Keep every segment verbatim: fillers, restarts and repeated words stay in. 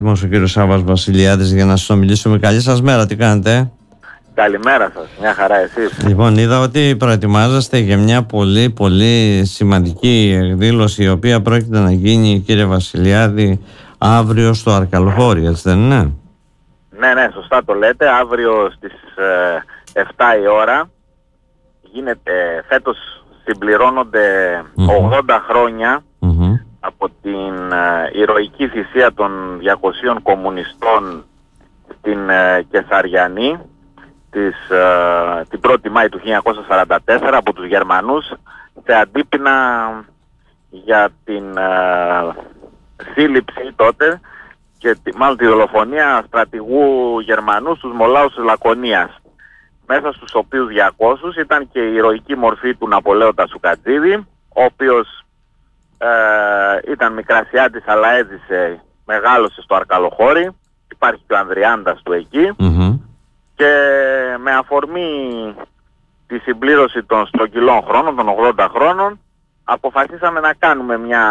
Ο κύριος Σάββας Βασιλιάδης για να συνομιλήσουμε. Καλή σας μέρα, τι κάνετε? Καλημέρα σας, μια χαρά εσείς? Λοιπόν, είδα ότι προετοιμάζεστε για μια πολύ πολύ σημαντική εκδήλωση η οποία πρόκειται να γίνει, κύριε Βασιλιάδη, αύριο στο Αρκαλοχώρι, έτσι δεν είναι? Ναι, ναι, σωστά το λέτε. Αύριο στις ε, εφτά η ώρα γίνεται, φέτος συμπληρώνονται mm-hmm. ογδόντα χρόνια mm-hmm. από την ε, ηρωική θυσία των διακοσίων κομμουνιστών στην ε, Κεσαριανή της, ε, την πρώτη Μάη του χίλια εννιακόσια σαράντα τέσσερα από τους Γερμανούς, σε αντίπεινα για την ε, σύλληψη τότε και τη, μάλλον τη δολοφονία στρατηγού Γερμανού στους Μολάους της Λακωνίας, μέσα στους οποίους διακόσιους ήταν και η ηρωική μορφή του Ναπολέοντα Σουκατζίδη, ο οποίος ε, ήταν μικρασιάτης αλλά έζησε, μεγάλωσε στο Αρκαλοχώρι, υπάρχει και ο Ανδριάντας του εκεί mm-hmm. και με αφορμή τη συμπλήρωση των στρογγυλών χρόνων, των ογδόντα χρόνων, αποφασίσαμε να κάνουμε μια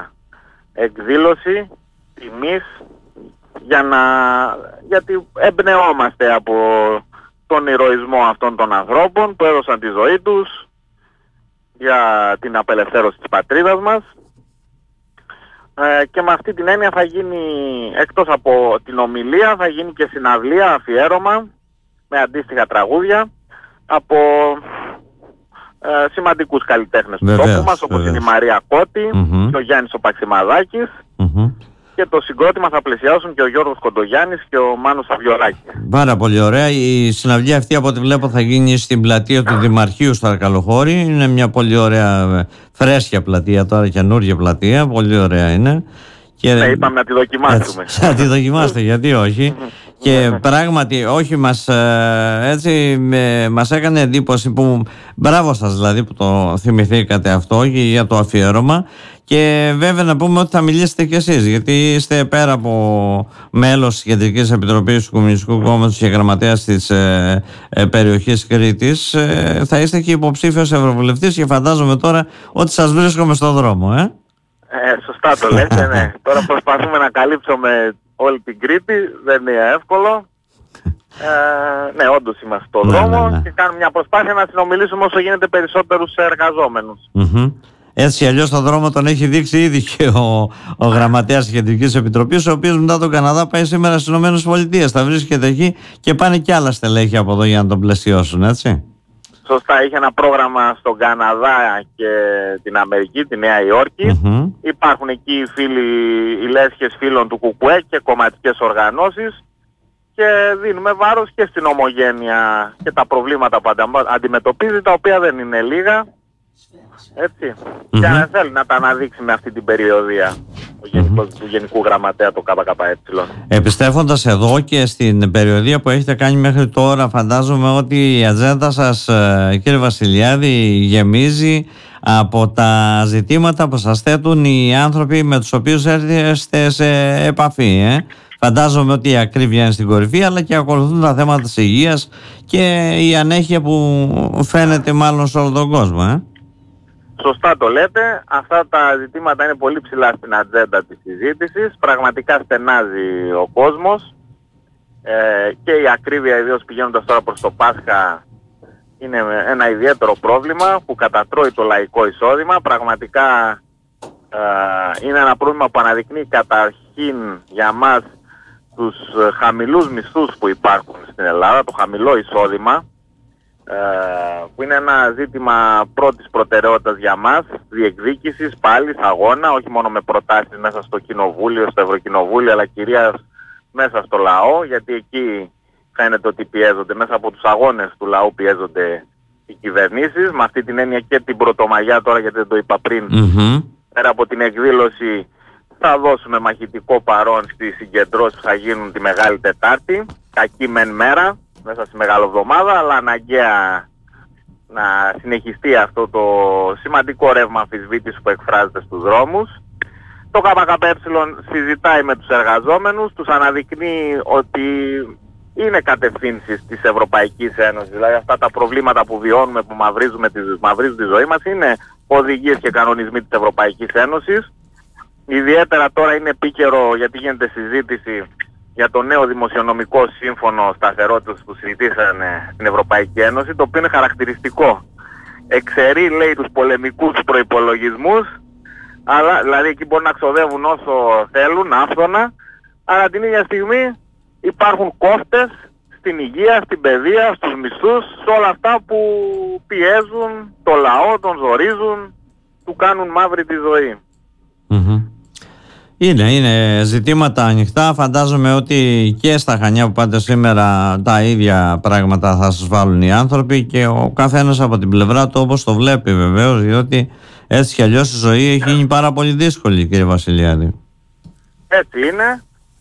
εκδήλωση τιμής για να, γιατί εμπνεόμαστε από τον ηρωισμό αυτών των ανθρώπων που έδωσαν τη ζωή τους για την απελευθέρωση της πατρίδας μας, ε, και με αυτή την έννοια θα γίνει, εκτός από την ομιλία, θα γίνει και συναυλία, αφιέρωμα με αντίστοιχα τραγούδια από ε, σημαντικούς καλλιτέχνες του τόπου μας, όπως βεβαίως. Είναι η Μαρία Κώτη mm-hmm. και ο Γιάννης ο Παξιμαδάκης mm-hmm. και το συγκρότημα θα πλαισιάσουν και ο Γιώργος Κοντογιάννης και ο Μάνος Αβιολάκης. Πάρα πολύ ωραία. Η συναυλία αυτή, από ό,τι βλέπω, θα γίνει στην πλατεία του Δημαρχείου στο Αρκαλοχώρι. Είναι μια πολύ ωραία, φρέσκια πλατεία τώρα, καινούργια πλατεία. Πολύ ωραία είναι. Και... Ναι, είπαμε να τη δοκιμάσουμε. Να τη δοκιμάστε, γιατί όχι. Και πράγματι, όχι, μας, έτσι, μας έκανε εντύπωση που, μπράβο σας δηλαδή που το θυμηθήκατε αυτό για το αφιέρωμα. Και βέβαια να πούμε ότι θα μιλήσετε κι εσείς, γιατί είστε πέρα από μέλος της Κεντρικής Επιτροπής του Κομμουνιστικού Κόμματος και γραμματέας της ε, ε, περιοχής Κρήτης, ε, θα είστε και υποψήφιος ευρωβουλευτής και φαντάζομαι τώρα ότι σας βρίσκομαι στον δρόμο, ε? Ε, σωστά το λέτε, ναι. Τώρα προσπαθούμε να καλύψουμε όλη την Κρήτη, δεν είναι εύκολο. Ε, ναι, όντως είμαστε στον ναι, δρόμο ναι, ναι. και κάνουμε μια προσπάθεια να συνομιλήσουμε όσο γίνεται περισσότερους εργαζόμενους. Mm-hmm. Έτσι αλλιώς τον δρόμο τον έχει δείξει ήδη και ο, ο γραμματέας της Κεντρικής Επιτροπής, ο οποίος μετά τον Καναδά πάει σήμερα στις Ηνωμένες Πολιτείες. Θα βρίσκεται εκεί και πάνε κι άλλα στελέχη από εδώ για να τον πλαισιώσουν, έτσι. Σωστά, είχε ένα πρόγραμμα στον Καναδά και την Αμερική, τη Νέα Υόρκη. Mm-hmm. Υπάρχουν εκεί οι φίλοι, οι λέσχες φίλων του Κουκουέ και κομματικές οργανώσεις και δίνουμε βάρος και στην ομογένεια και τα προβλήματα που αντιμετωπίζει, τα οποία δεν είναι λίγα. Έτσι. Mm-hmm. Και αν θέλει να τα αναδείξει με αυτή την περιοδία ο γενικός, mm-hmm. του Γενικού Γραμματέα το ΚΚΕ. Επιστρέφοντας εδώ και στην περιοδία που έχετε κάνει μέχρι τώρα, φαντάζομαι ότι η ατζέντα σας, κύριε Βασιλιάδη, γεμίζει από τα ζητήματα που σας θέτουν οι άνθρωποι με τους οποίους έρχεστε σε επαφή, ε? Φαντάζομαι ότι η ακρίβεια είναι στην κορυφή, αλλά και ακολουθούν τα θέματα της υγείας και η ανέχεια που φαίνεται μάλλον σε όλο τον κόσμο, ε? Σωστά το λέτε. Αυτά τα ζητήματα είναι πολύ ψηλά στην ατζέντα της συζήτησης. Πραγματικά στενάζει ο κόσμος ε, και η ακρίβεια, ιδίως πηγαίνοντας τώρα προς το Πάσχα, είναι ένα ιδιαίτερο πρόβλημα που κατατρώει το λαϊκό εισόδημα. Πραγματικά ε, είναι ένα πρόβλημα που αναδεικνύει καταρχήν για μας τους χαμηλούς μισθούς που υπάρχουν στην Ελλάδα, το χαμηλό εισόδημα, που είναι ένα ζήτημα πρώτης προτεραιότητας για μας, διεκδίκησης πάλι, αγώνα, όχι μόνο με προτάσεις μέσα στο Κοινοβούλιο, στο Ευρωκοινοβούλιο, αλλά κυρίως μέσα στο λαό, γιατί εκεί φαίνεται ότι πιέζονται, μέσα από τους αγώνες του λαού πιέζονται οι κυβερνήσεις. Με αυτή την έννοια και την Πρωτομαγιά τώρα, γιατί δεν το είπα πριν, mm-hmm. πέρα από την εκδήλωση θα δώσουμε μαχητικό παρόν στις συγκεντρώσεις που θα γίνουν τη Μεγάλη Τετάρτη, κακή μεν μέρα, μέσα στη Μεγαλοβδομάδα, αλλά αναγκαία να συνεχιστεί αυτό το σημαντικό ρεύμα αμφισβήτησης που εκφράζεται στους δρόμους. Το ΚΚΕ συζητάει με τους εργαζόμενους, τους αναδεικνύει ότι είναι κατευθύνσεις της Ευρωπαϊκής Ένωσης, δηλαδή αυτά τα προβλήματα που βιώνουμε, που μαυρίζουμε τη, μαυρίζουν τη ζωή μας, είναι οδηγίες και κανονισμοί της Ευρωπαϊκής Ένωσης, Ιδιαίτερα τώρα είναι επίκαιρο γιατί γίνεται συζήτηση για το νέο δημοσιονομικό σύμφωνο σταθερότητας που συζητήσανε στην Ευρωπαϊκή Ένωση, το οποίο είναι χαρακτηριστικό. Εξαιρεί, λέει, τους πολεμικούς προϋπολογισμούς, αλλά, δηλαδή εκεί μπορούν να ξοδεύουν όσο θέλουν, άφθονα, αλλά την ίδια στιγμή υπάρχουν κόφτες στην υγεία, στην παιδεία, στους μισθούς, σε όλα αυτά που πιέζουν το λαό, τον ζορίζουν, του κάνουν μαύρη τη ζωή. Mm-hmm. Είναι, είναι ζητήματα ανοιχτά. Φαντάζομαι ότι και στα Χανιά που πάτε σήμερα τα ίδια πράγματα θα σας βάλουν οι άνθρωποι και ο καθένας από την πλευρά του όπως το βλέπει βεβαίως, διότι έτσι κι αλλιώς η ζωή έχει γίνει πάρα πολύ δύσκολη, κύριε Βασιλιάδη. Έτσι είναι.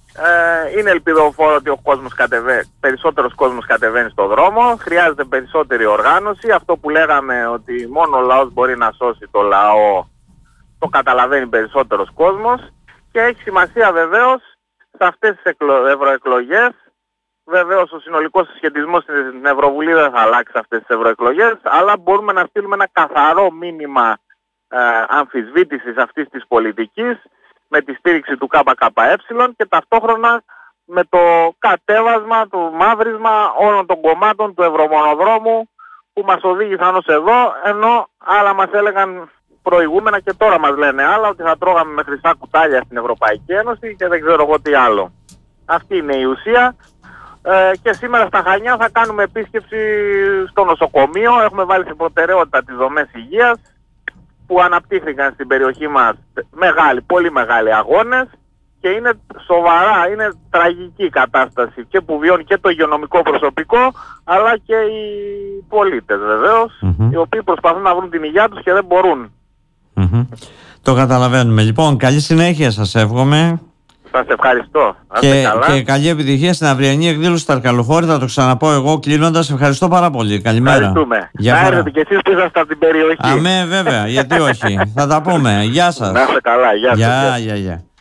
Ε, είναι ελπιδοφόρο ότι ο κόσμος κατεβαίνει, περισσότερος κόσμος κατεβαίνει στο δρόμο. Χρειάζεται περισσότερη οργάνωση. Αυτό που λέγαμε ότι μόνο ο λαός μπορεί να σώσει το λαό, το καταλαβαίνει περισσότερος κόσμος. Και έχει σημασία βεβαίως σε αυτές τις εκλο... ευρωεκλογές. Βεβαίως ο συνολικός συσχετισμός στην Ευρωβουλή δεν θα αλλάξει αυτές τις ευρωεκλογές, αλλά μπορούμε να στείλουμε ένα καθαρό μήνυμα ε, αμφισβήτησης αυτής της πολιτικής με τη στήριξη του ΚΚΕ και ταυτόχρονα με το κατέβασμα, το μαύρισμα όλων των κομμάτων του ευρωμονοδρόμου που μας οδήγησαν ως εδώ, ενώ άλλα μας έλεγαν προηγούμενα και τώρα μας λένε άλλα, ότι θα τρώγαμε με χρυσά κουτάλια στην Ευρωπαϊκή Ένωση και δεν ξέρω εγώ τι άλλο. Αυτή είναι η ουσία. Ε, και σήμερα στα Χανιά θα κάνουμε επίσκεψη στο νοσοκομείο. Έχουμε βάλει σε προτεραιότητα τις δομές υγείας που αναπτύχθηκαν στην περιοχή μας μεγάλοι, πολύ μεγάλοι αγώνες και είναι σοβαρά, είναι τραγική κατάσταση και που βιώνει και το υγειονομικό προσωπικό αλλά και οι πολίτες βεβαίως, mm-hmm. οι οποίοι προσπαθούν να βρουν την υγεία τους και δεν μπορούν. Mm-hmm. Το καταλαβαίνουμε. Λοιπόν, καλή συνέχεια σας εύχομαι. Σας ευχαριστώ. Και, και καλή επιτυχία στην αυριανή εκδήλωση στα Αρκαλοχώρη. Θα το ξαναπώ εγώ κλείνοντας. Ευχαριστώ πάρα πολύ. Καλημέρα. Ευχαριστούμε. Να έρθετε και εσείς που είσαστε από την περιοχή. Αμέ, βέβαια. Γιατί όχι. Θα τα πούμε. Γεια σας. Να είστε καλά. Γεια σας. Γεια, γεια, γεια.